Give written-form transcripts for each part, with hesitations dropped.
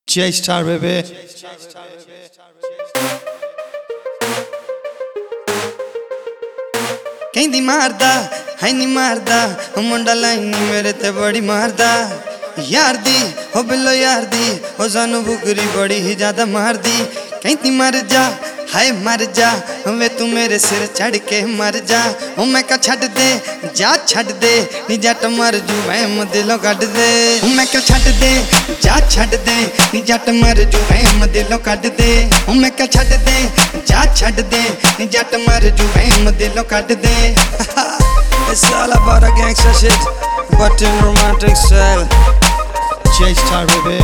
J-Star baby. ਕਹਿੰਦੀ ਮਾਰਦਾ ਹੈ ਨੀ ਮਾਰਦਾ ਮੁੰਡਾ ਲਾਈਨੀ ਮੇਰੇ ਤੇ ਬੜੀ ਮਾਰਦਾ ਯਾਰ ਦੀ ਹੋ ਬਿੱਲੋ ਯਾਰ ਦੀ ਹੋ ਸਾਨੂੰ ਬੁਗਰੀ ਬੜੀ ਹੀ ਜ਼ਿਆਦਾ ਮਾਰਦੀ ਕਹਿੰਦੀ ਮਰ ਜਾ ਹਾਏ ਮਰ ਜਾ ਵੇ ਤੂੰ ਮੇਰੇ ਸਿਰ ਚੜ ਕੇ ਮਰ ਜਾ ਉਹ ਮੈਂ ਕਹ ਛੱਡ ਦੇ ਜਾ ਛੱਡ ਦੇ ਨੀ ਜੱਟ ਮਰ ਜੂ ਵਹਿਮ ਦਿਲੋਂ ਕੱਢ ਦੇ ਉਹ ਮੈਂ ਕਹ ਛੱਡ ਦੇ ਜਾ ਛੱਡ ਦੇ ਨੀ ਜੱਟ ਮਰ ਜੂ ਵਹਿਮ ਦਿਲੋਂ ਕੱਢ ਦੇ ਉਹ ਮੈਂ ਕਹ ਛੱਡ ਦੇ ਜਾ ਛੱਡ ਦੇ ਨੀ ਜੱਟ ਮਰ ਜੂ ਵਹਿਮ ਦਿਲੋਂ ਕੱਢ ਦੇ It's all about a gangster shit, but in romantic style. J-Star baby.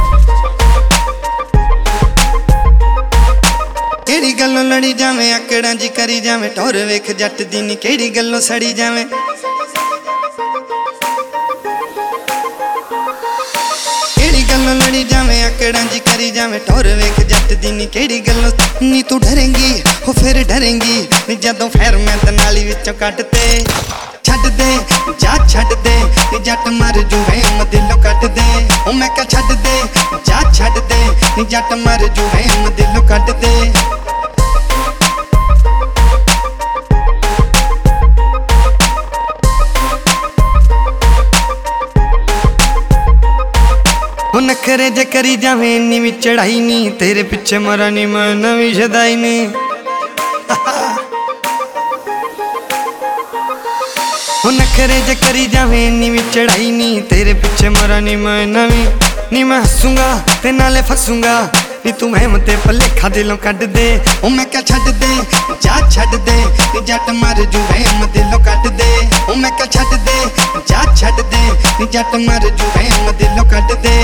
ਕਿਹੜੀ ਗੱਲੋਂ ਲੜੀ ਜਾਵੇਂ ਆਕੜਾਂ ਜੀ ਕਰੀ ਜਾਵੇਂ ਟੋਰ ਵੇਖ ਜੱਟ ਦੀ ਨੀ ਕਿਹੜੀ ਗੱਲੋਂ ਸੜੀ ਜਾਵੇਂ ਕਿਹੜੀ ਗੱਲੋਂ ਲੜੀ ਜਾਵੇਂ ਆਕੜਾਂ ਜੀ ਕਰੀ ਜਾਵੇਂ ਟੋਰ ਵੇਖ ਜੱਟ ਦੀ ਨੀ ਕਿਹੜੀ ਗੱਲੋਂ ਨੀ ਤੂੰ ਡਰੇਂਗੀ ਹੋ ਫਿਰ ਡਰੇਂਗੀ ਨੀ ਜਦੋਂ ਫੇਰ ਮੈਂ ਤੇ ਨਾਲੀ ਵਿੱਚੋਂ ਕੱਢ ਤੇ ਛੱਡ ਦੇ ਜਾ ਛੱਡ ਦੇ ਨੀ ਜੱਟ ਮਰ ਜੂ ਵਹਿਮ ਦਿਲੋਂ ਕੱਢ ਦੇ ਉਹ ਮੈਂ ਕਹ ਛੱਡ ਦੇ ਜਾ ਛੱਡ ਦੇ ਨੀ ਜੱਟ ਮਰ ਜੂ ਵਹਿਮ ਦਿਲੋਂ ਕੱਢ ਦੇ ਉਹ ਨਖਰੇ ਜੇ ਕਰੀ ਜਾਵੇਂ ਇੰਨੀ ਵੀ ਚੜਾਈ ਨੀ ਤੇਰੇ ਪਿੱਛੇ ਮਰਾਂ ਨੀ ਮੈਂ ਨਵੀਂ ਸ਼ਦਾਈ ਨੀ ਉਹ ਨਖਰੇ ਜੇ ਕਰੀ ਜਾਵੇਂ ਇੰਨੀ ਵੀ ਚੜਾਈ ਨੀ ਤੇਰੇ ਪਿੱਛੇ ਮਰਾਂ ਨੀ ਮੈਂ ਨਵੀਂ ਨੀ ਮੈਂ ਹੱਸੂੰਗਾ ਤੇ ਨਾਲੇ ਫਸੂੰਗਾ ਨੀ ਤੂੰ ਵਹਿਮ ਤੇ ਭੁਲੇਖਾ ਦਿਲੋਂ ਕੱਢ ਦੇ ਉਹ ਮੈਂ ਕਹ ਛੱਡ ਦੇ ਜਾ ਛੱਡ ਦੇ ਨੀ ਜੱਟ ਮਰ ਜੂ ਵਹਿਮ ਦਿਲੋਂ ਕੱਢ ਦੇ ਉਹ ਮੈਂ ਕਹ ਛੱਡ ਦੇ ਜਾ ਛੱਡ ਦੇ ਨੀ ਜੱਟ ਮਰ ਜੂ ਵਹਿਮ ਦਿਲੋਂ ਕੱਢ ਦੇ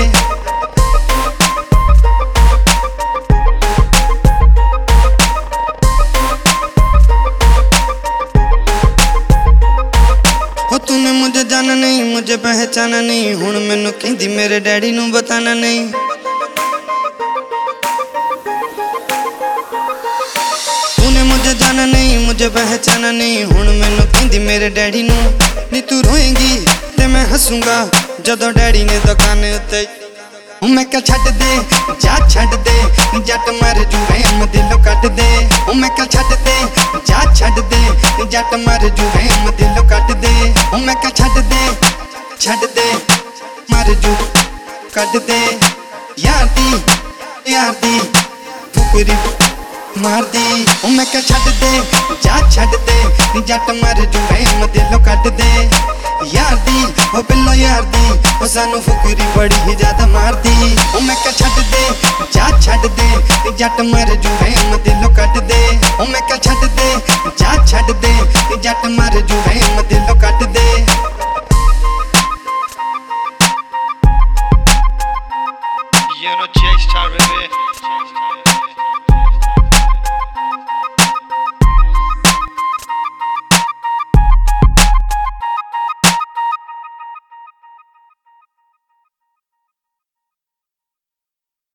तूने मुझे जाना नहीं मुझे पहचाना नहीं हुण मैनू कहंदी मेरे डैडी नू बताना नहीं तूने मुझे जाना नहीं मुझे पहचाना नहीं हुण मैनू कहंदी मेरे डैडी नू नी तू रोएंगी ते मैं हसूंगा जदों डैडी ने दुकान उत्ते मैं कह छड्ड दे जा छड्ड दे जट मर जू वहम दिलों कट दे मैं कह छड्ड दे जा छड्ड दे जट मर जू वहम दिलों कट दे मैं कह छड्ड दे मर जू कट दे यार दी फुकरी मार दी मैं कह छड्ड दे जा छड्ड दे जट मर जू वहम दिलों कट दे यार दी ओ बिल्लो यार दी ओ सानू फुकरी बड़ी ही ज्यादा मार दी ओ मैं कह छड्ड दे जा छड्ड दे जट मर जू वहम दिलों कट दे ओ मैं कह छड्ड दे जा छड्ड दे जट मर जू वहम दिलों कट दे You know J-Star baby.